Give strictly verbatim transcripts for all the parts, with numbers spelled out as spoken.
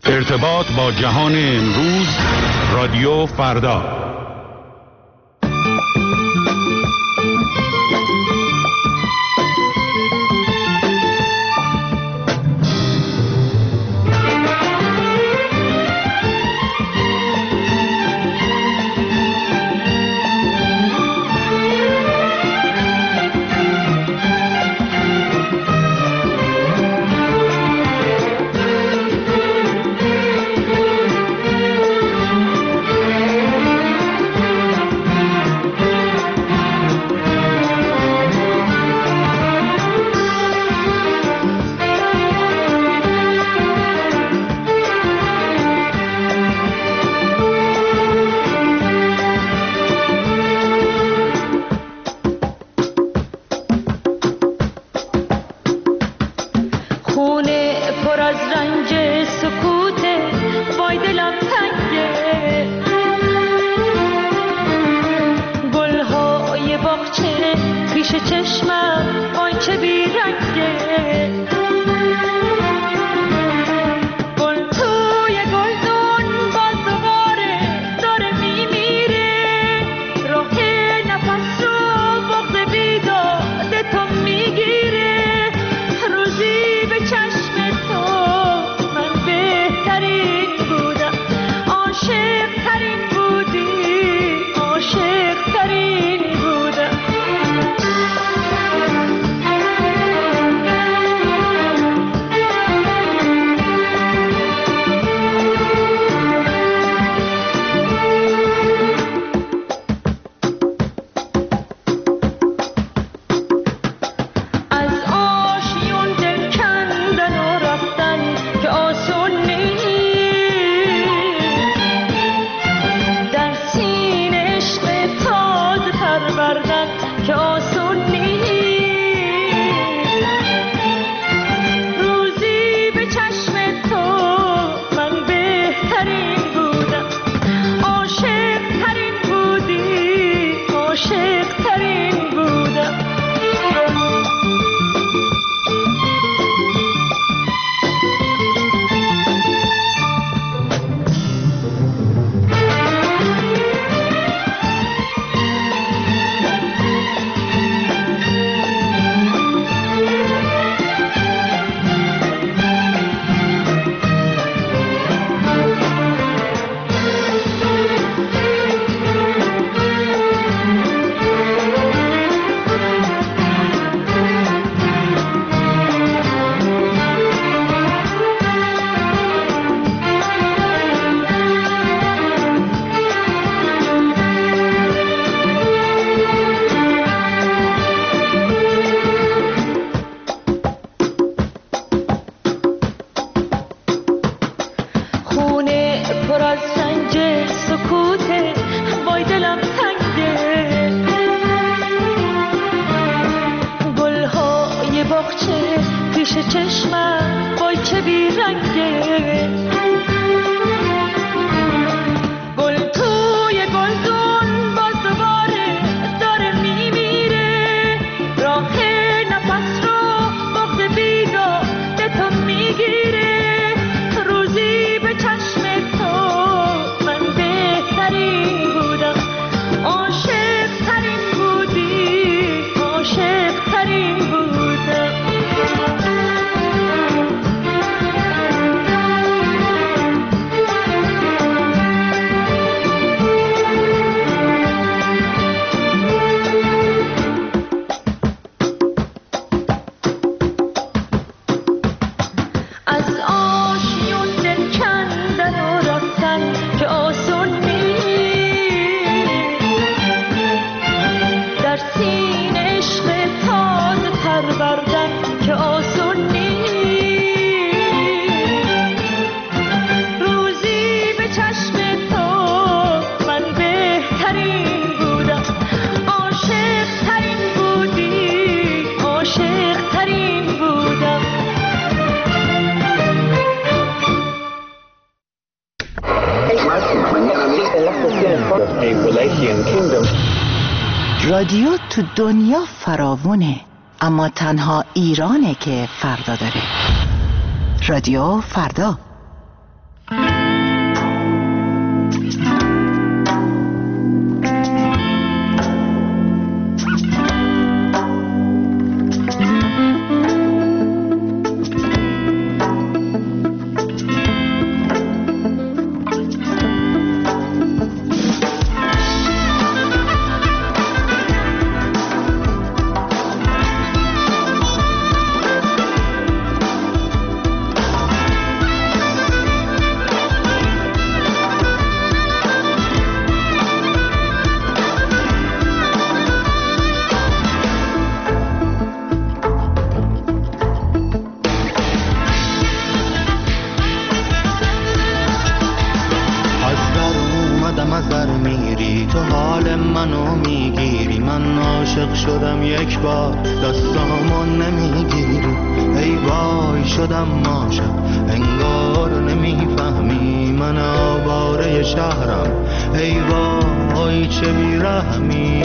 ارتباط با جهان امروز، رادیو فردا. رادیو تو دنیا فراوونه، اما تنها ایرانه که فردا داره. رادیو فردا. شدم یک بار دستامو نمیگیری، ای وای شدم عاشق انگار نمیفهمی من آواره شهرم، ای وای چه بیرحمی.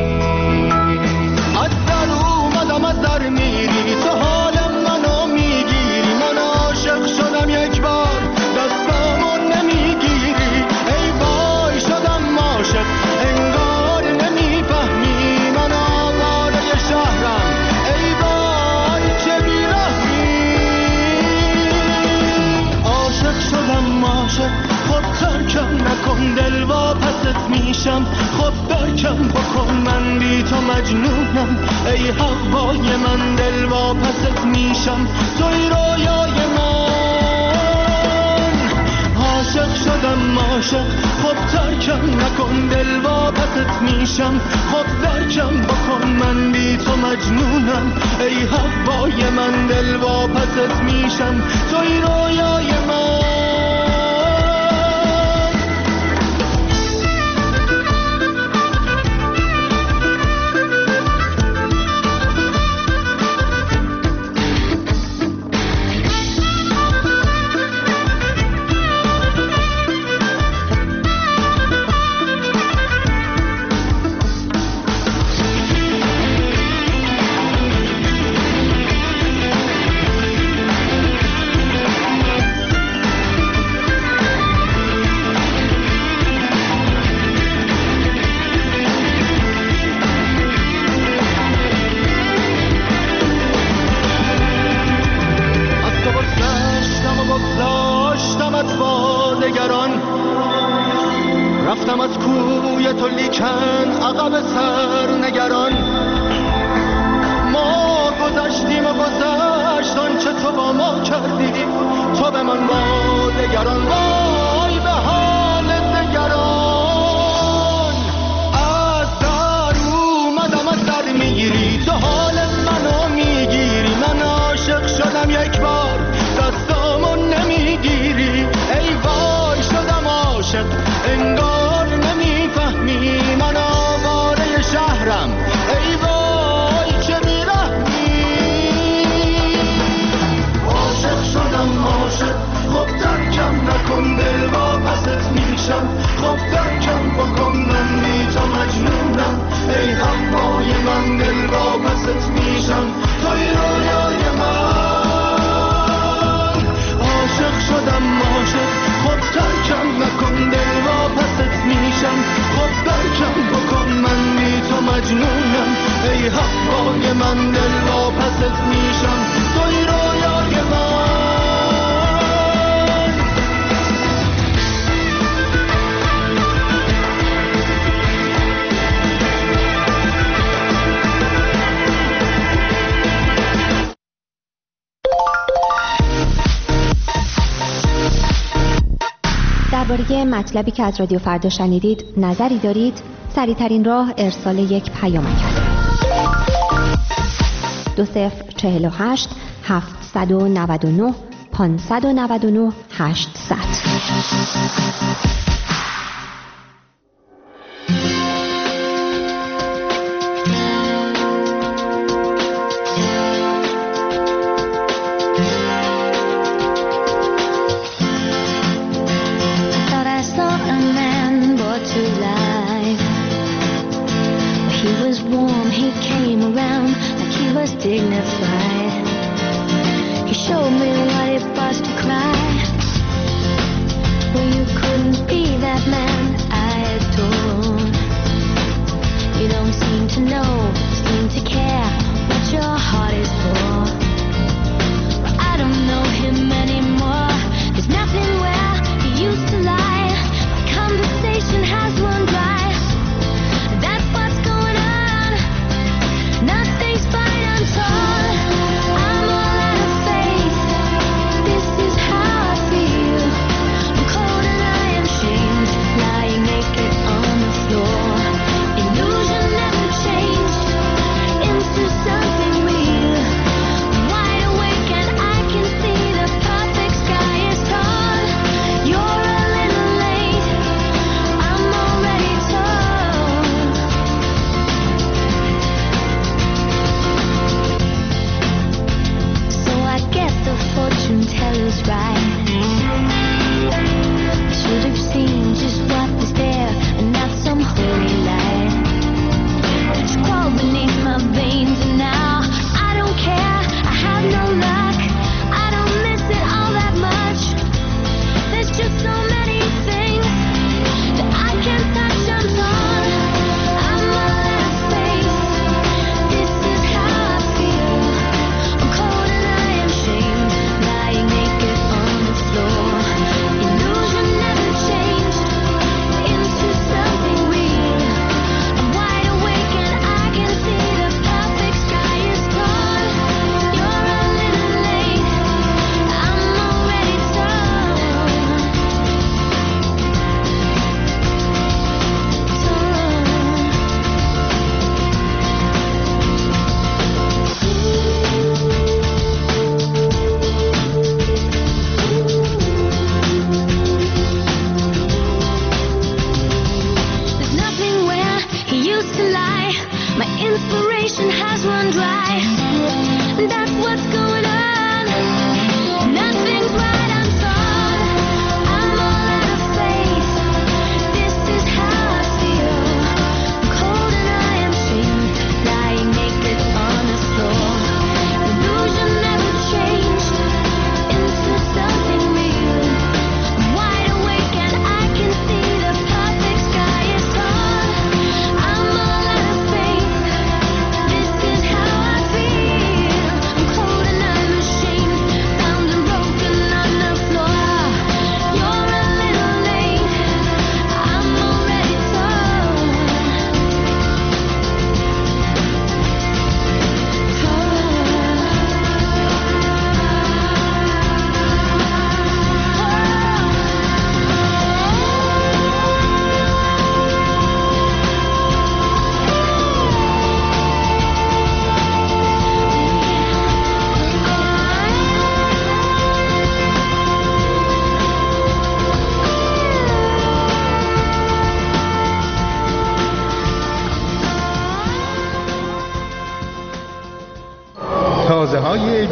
از در اومدم از در میری، تو حال منو میگیری، من عاشق شدم یک بار دستامو نمیگیری، ای وای شدم عاشق انگار نمیفهمی من آواره شهرم، ای وای چه بیرحمی. عاشق شدم عاشق خب ترکم نکن دل واپست میشم، خب درکم بکن من بی تو مجنونم، ای هوای من دل واپست میشم توی رویای من. عاشق شدم عاشق خب ترکم نکن دل واپست میشم، خب درکم بکن من بی تو مجنونم، ای هوای من دل واپست میشم توی رویای من. رفتم از کوی تو لیکن عقب سر نگران، ما گذشتیم و گذشت آنچه تو با ما کردی، تو به من با دگران، وای به حال دگران. از در اومدم از در میگیری، تو حال منو میگیری، من عاشق شدم یک بار دستامو نمیگیری، ای وای شدم عاشق انگار نمیفهمی من آواره شهرم، ای وای چه بیرحمی. عاشق شدم عاشق خب ترکم نکن دل واپست میشم، خب ترکم بکن من بی تو مجنونم، ای هوای من دل واپست میشم توی رویای من. عاشق شدم عاشق خب ترکم نکن دل واپست میشم، خب ترکم بکن من بی تو مجنونم، ای هوای من دل واپست میشم توی رویای من. درباره مطلبی که از رادیو فردا شنیدید نظری دارید؟ سریع‌ترین راه ارسال یک پیامک است. دو صفر چهل و هشت هفتصد و نود و نه پانصد و نود و نه هشتصد. Dignified, he showed me what it was to cry. Well, you couldn't be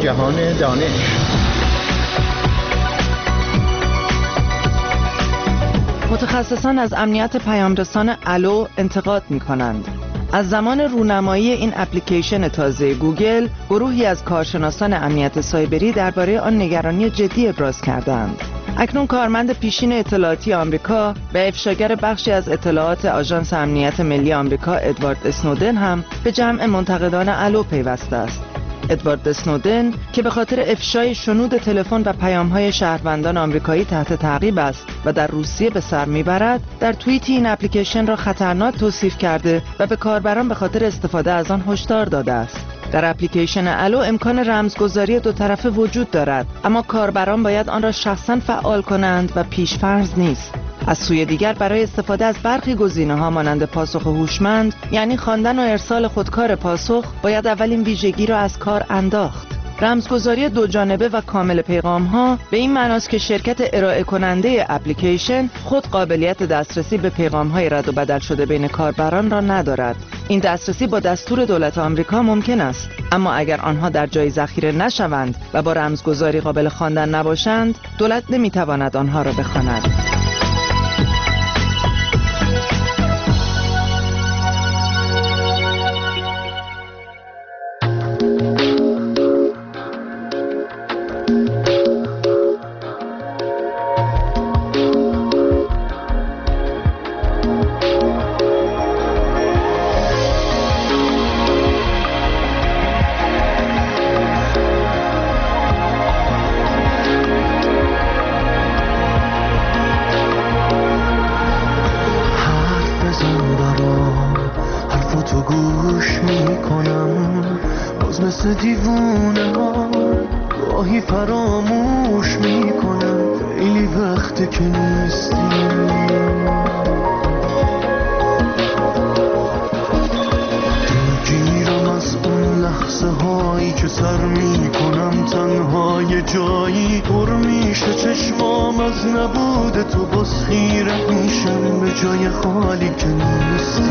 جهان دانش. متخصصان از امنیت پیامرسان الو انتقاد می‌کنند. از زمان رونمایی این اپلیکیشن تازه گوگل، گروهی از کارشناسان امنیت سایبری درباره آن نگرانی جدی ابراز کردند. اکنون کارمند پیشین اطلاعاتی آمریکا و افشاگر بخشی از اطلاعات آژانس امنیت ملی آمریکا ادوارد اسنودن هم به جمع منتقدان الو پیوسته است. ادوارد اسنودن که به خاطر افشای شنود تلفن و پیام‌های شهروندان آمریکایی تحت تعقیب است و در روسیه به سر میبرد، در توییتی این اپلیکیشن را خطرناک توصیف کرده و به کاربران به خاطر استفاده از آن هشدار داده است. در اپلیکیشن الو امکان رمزگذاری دو طرفه وجود دارد، اما کاربران باید آن را شخصاً فعال کنند و پیش‌فرض نیست. از سوی دیگر برای استفاده از برخی گزینه‌ها مانند پاسخ هوشمند، یعنی خواندن و ارسال خودکار پاسخ، باید اول این ویژگی را از کار انداخت. رمزگذاری دو جانبه و کامل پیغام‌ها به این معناست که شرکت ارائه کننده اپلیکیشن خود قابلیت دسترسی به پیغام‌های رد و بدل شده بین کاربران را ندارد. این دسترسی با دستور دولت آمریکا ممکن است، اما اگر آنها در جای ذخیره نشوند و با رمزگذاری قابل خواندن نباشند، دولت نمی‌تواند آنها را بخواند. دیوونه ها گاهی فراموش میکنم خیلی وقته که نیستی. گیرم از اون لحظه هایی که سر میکنم تنها یه جایی پر میشه چشمام از نبود تو، باز خیره میشم به جای خالی که نیستی.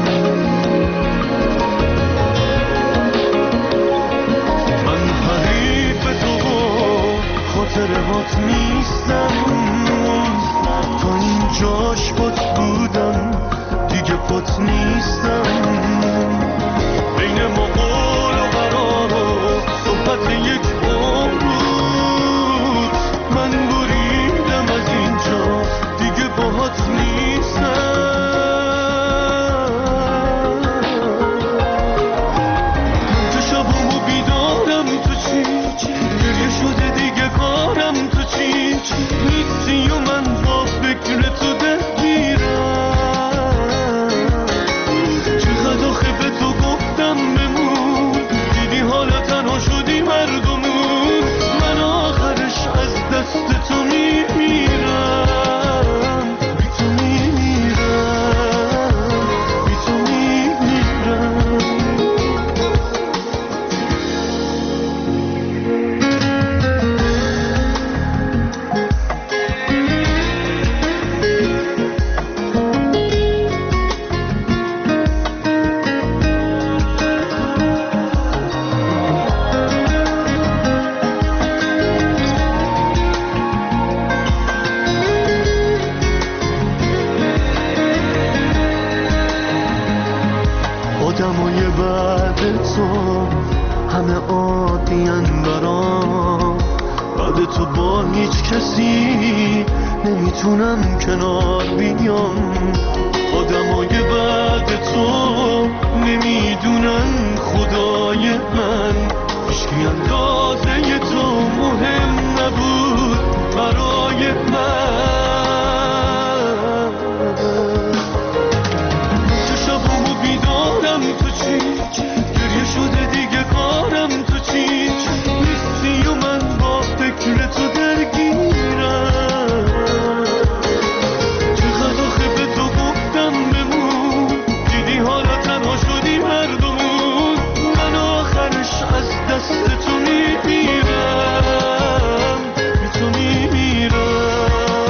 خاطرهات نیستم، تا اینجاش پات بودم دیگه پات نیستم. بین ما قول و قرار و صحبت یک عمر بود، من بریدم از اینجا دیگه باهات نیستم. تو شبامو بیدارم تو چی گریه شده دیگه کارم تو چی نیستی و من با فکر تو درگیرم. چقدر آخه به تو گفتم بمون، دیدی حالا تنها شدی مردمون. من آخرش از دست تو میمیرم، بی تو میمیرم، بی تو میمیرم. آدمای بعد تو همه عادی‌ان برام، بعد تو با هیچ کسی نمیتونم کنار بیام. آدمای بعد تو نمیدونن خدای من، هیچکی اندازه تو مهم نبود برای من. تو چی گریه شده دیگه کارم تو چی نیستی و من با فکر تو درگیرم. چقدر آخه به تو گفتم بمون، دیدی حالا تنها شدی مردمون. من آخرش از دست تو میمیرم، بی تو میمیرم.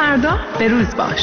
فردا به روز باش.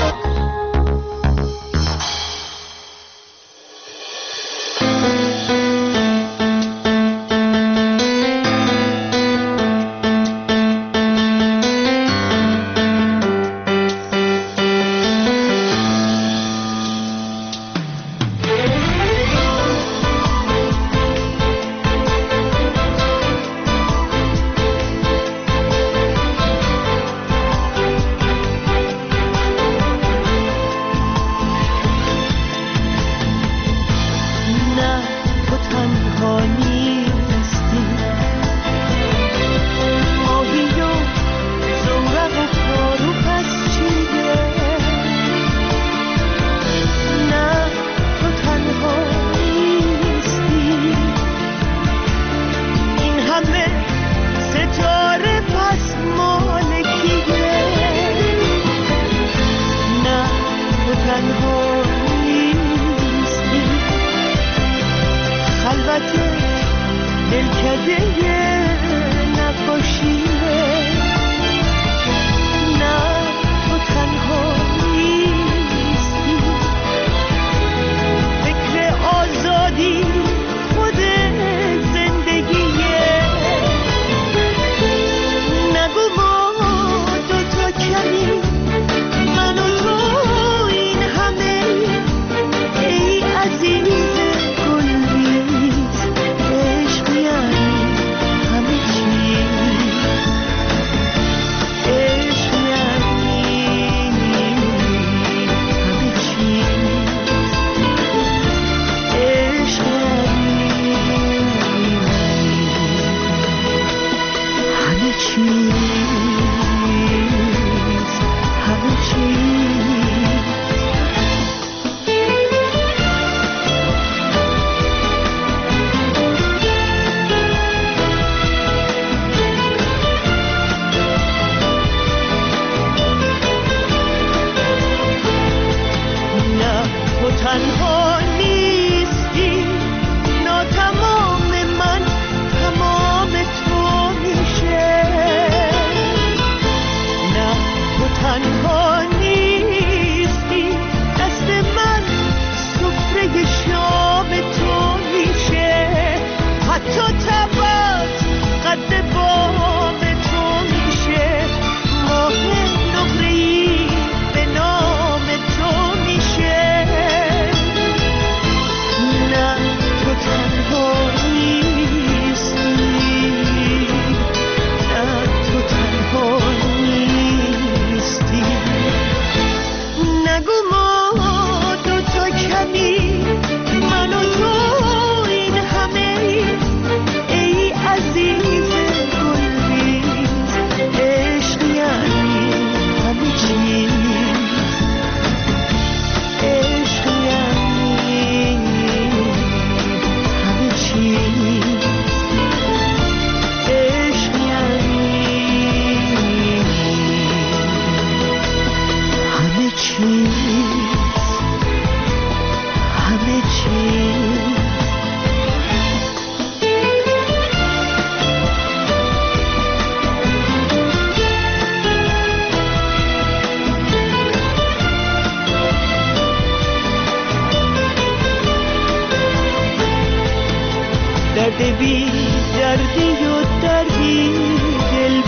درد بی دردی و دردی دل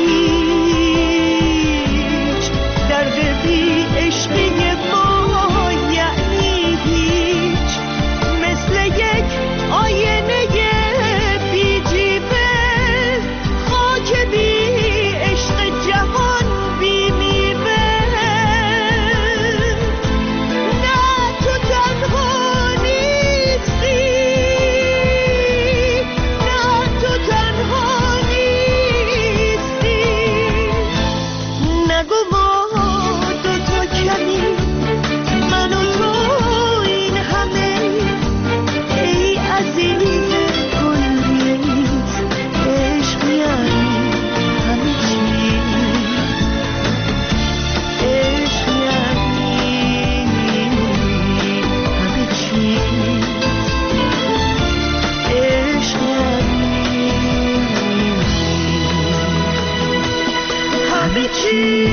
پیچ، درد بی عشقی ما یعنی هیچ، مثل یک آینه بی جیبه، خاک بی عشق جهان بی میوه. نه تو تنها نیستی، همه چی